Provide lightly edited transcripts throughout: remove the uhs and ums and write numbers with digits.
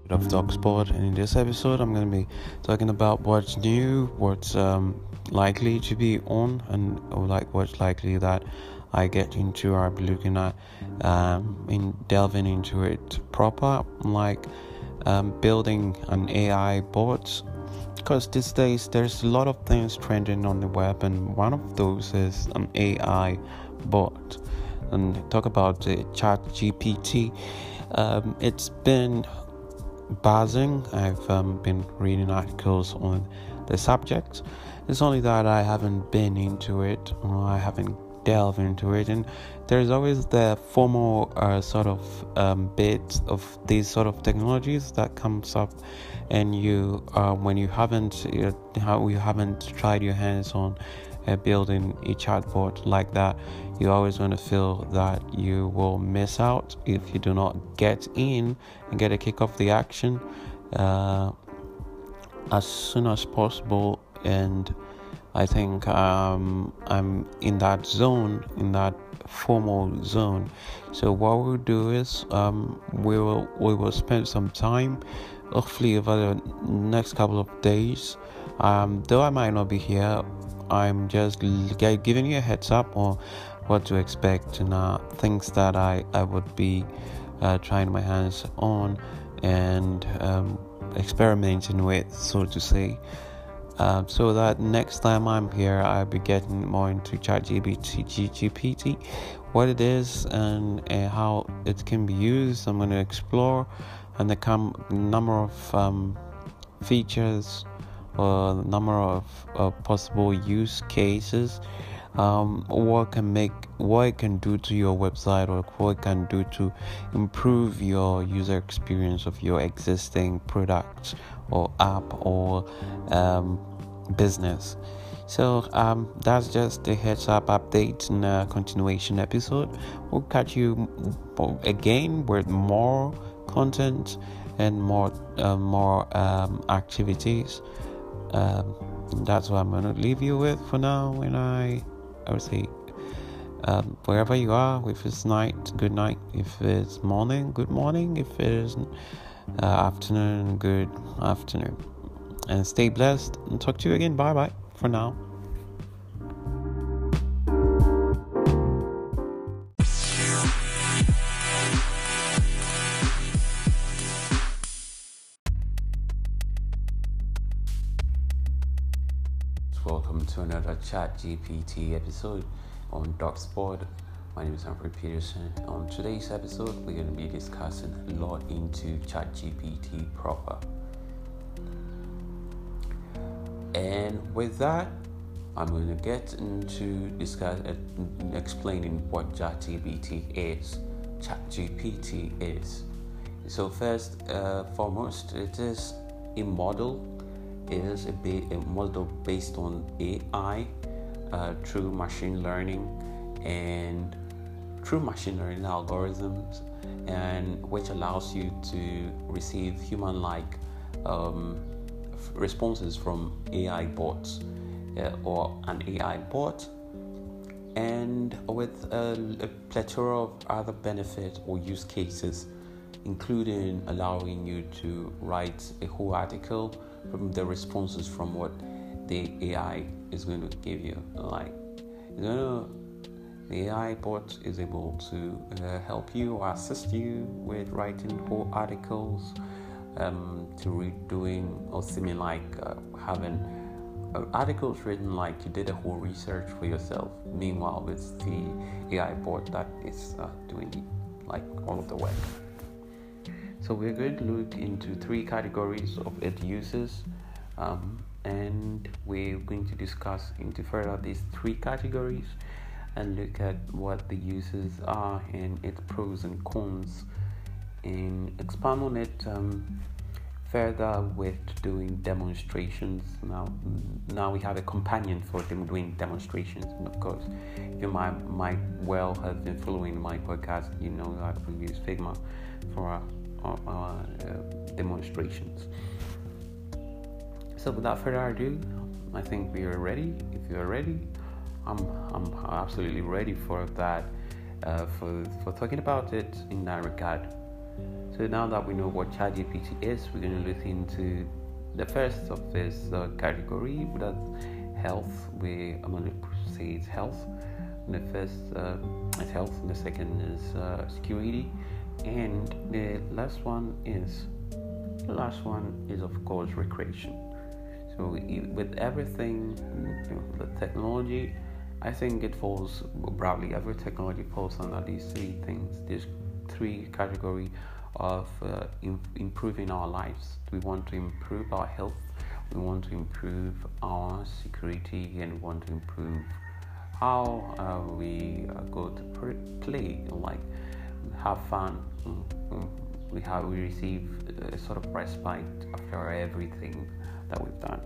of TalkSport, and in this episode, I'm going to be talking about what's new, what's likely to be on, and like what's likely that I get into. I'll be looking at in delving into it proper, like building an AI bot. Because these days there's a lot of things trending on the web, and one of those is an AI bot. And talk about the Chat GPT. It's been buzzing. I've been reading articles on the subject. It's only that I haven't been into it, or I haven't delved into it, and there's always the formal sort of bit of these sort of technologies that comes up, and you when you haven't you haven't tried your hands on building a chatbot like that, you're always going to feel that you will miss out if you do not get in and get a kick off the action as soon as possible. And I think I'm in that zone, in that formal zone. So what we'll do is we will spend some time, hopefully over the next couple of days. Though I might not be here, I'm just giving you a heads up on what to expect and things that I would be trying my hands on and experimenting with, so to say. So that next time I'm here, I'll be getting more into ChatGPT, what it is and how it can be used. I'm going to explore and the number of features or number of possible use cases, what it can do to your website, or what it can do to improve your user experience of your existing product or app or business. So that's just a heads up update in a continuation episode. We'll catch you again with more content and more activities. That's what I'm going to leave you with for now. And I would say, wherever you are, if it's night, good night. If it's morning, good morning. If it is afternoon, good afternoon. And stay blessed, and talk to you again. Bye bye for now. Welcome to another Chat GPT episode on TalkSport. My name is Humphrey Peterson. On today's episode, we're going to be discussing a lot into Chat GPT proper. And with that, I'm going to get into explaining what ChatGPT is. ChatGPT is. So first, foremost, it is a model. It is a model based on AI through machine learning and through machine learning algorithms, and which allows you to receive human-like responses from AI bots or an AI bot, and with a plethora of other benefits or use cases, including allowing you to write a whole article from the responses from what the AI is going to give you. Like, the AI bot is able to help you or assist you with writing whole articles, to redoing or seeming like having articles written like you did a whole research for yourself. Meanwhile, it's the AI bot that is doing like all of the work. So we're going to look into 3 categories of its uses, and we're going to discuss into further these 3 categories and look at what the uses are and its pros and cons, and expand on it further with doing demonstrations. Now we have a companion for doing demonstrations, and of course, if you might well have been following my podcast, you know that we use Figma for our demonstrations. So without further ado, I think we are ready. If you are ready, I'm absolutely ready for that, for talking about it in that regard. So now that we know what ChatGPT is, we're going to look into the first of this category, that's health. I'm going to say it's health. And the first is health, and the second is security, and the last one is of course recreation. So with everything, the technology, I think it falls broadly. Every technology falls under these three things. These three category of improving our lives. We want to improve our health, we want to improve our security, and we want to improve how we go to play, like have fun. We receive a sort of respite after everything that we've done.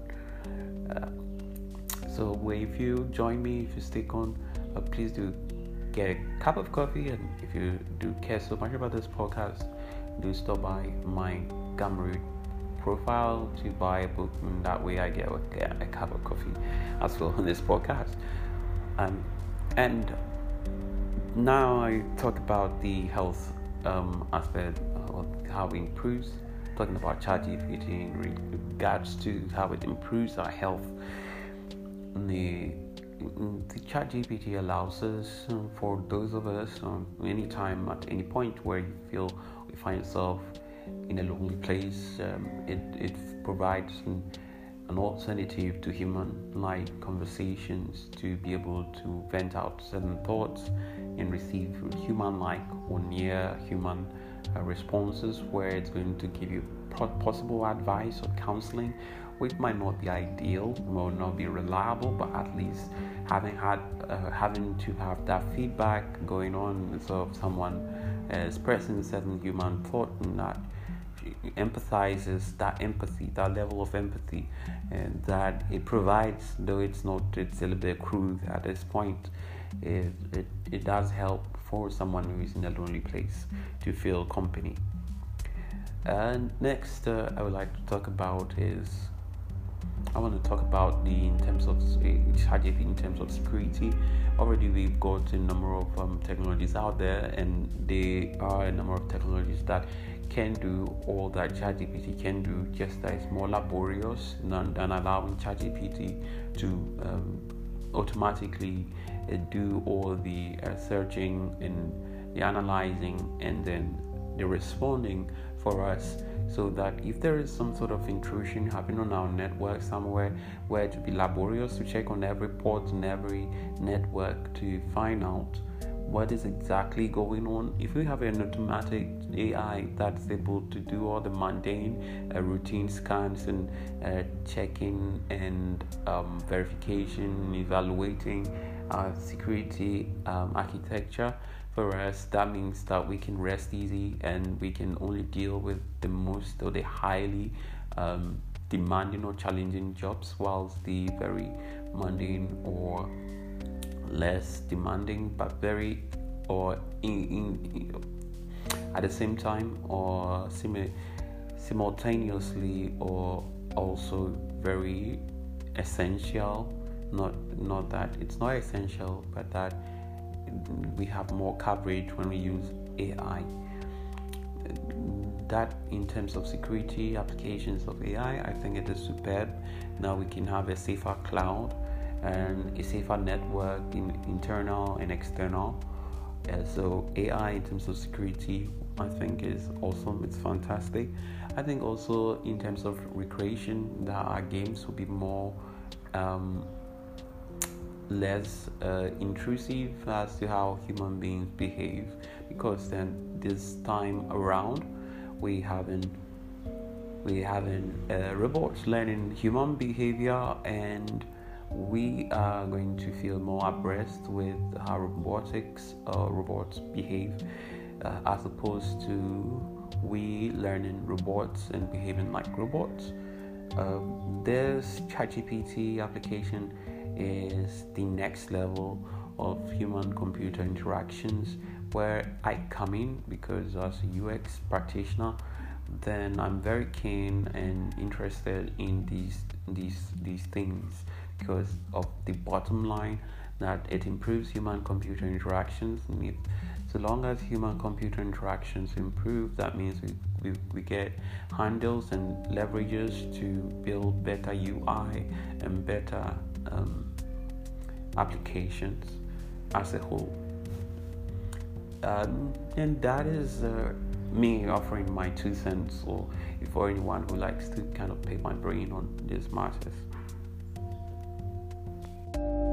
So if you join me, if you stick on, please do get a cup of coffee, and if you do care so much about this podcast, do stop by my Gumroad profile to buy a book, and that way I get a cup of coffee as well on this podcast. And now I talk about the health aspect of how it improves, talking about ChatGPT in regards to how it improves our health. The ChatGPT allows us, for those of us, anytime, at any point where you feel you find yourself in a lonely place, it provides an alternative to human-like conversations, to be able to vent out certain thoughts and receive human-like or near human responses, where it's going to give you possible advice or counseling, which might not be ideal, will not be reliable, but at least having to have that feedback going on, so if someone expressing certain human thought and that empathizes, that empathy, that level of empathy, and that it provides, though it's a little bit crude at this point, it does help for someone who is in a lonely place to feel company. And next, I would like to talk about in terms of ChatGPT, in terms of security. Already we've got a number of technologies out there, and there are a number of technologies that can do all that ChatGPT can do, just that it's more laborious than allowing ChatGPT to automatically do all the searching and the analyzing and then the responding for us, so that if there is some sort of intrusion happening on our network somewhere, where it would be laborious to check on every port and every network to find out what is exactly going on. If we have an automatic AI that's able to do all the mundane routine scans and checking and verification, evaluating security architecture for us, that means that we can rest easy and we can only deal with the most or the highly demanding or challenging jobs, whilst the very mundane or less demanding but very or at the same time or simultaneously or also very essential, not that it's not essential, but that we have more coverage when we use AI. That in terms of security applications of AI, I think it is superb. Now we can have a safer cloud and a safer network, internal and external. So AI in terms of security, I think is awesome. It's fantastic. I think also in terms of recreation, that our games will be more less intrusive as to how human beings behave, because then this time around we haven't robots learning human behavior, and we are going to feel more abreast with how robots behave, as opposed to we learning robots and behaving like robots. This ChatGPT application is the next level of human-computer interactions, where I come in because as a UX practitioner, then I'm very keen and interested in these things, because of the bottom line that it improves human-computer interactions. And if So long as human-computer interactions improve, that means we get handles and leverages to build better UI and better applications as a whole. And that is me offering my 2 cents, or for anyone who likes to kind of pick my brain on these matters.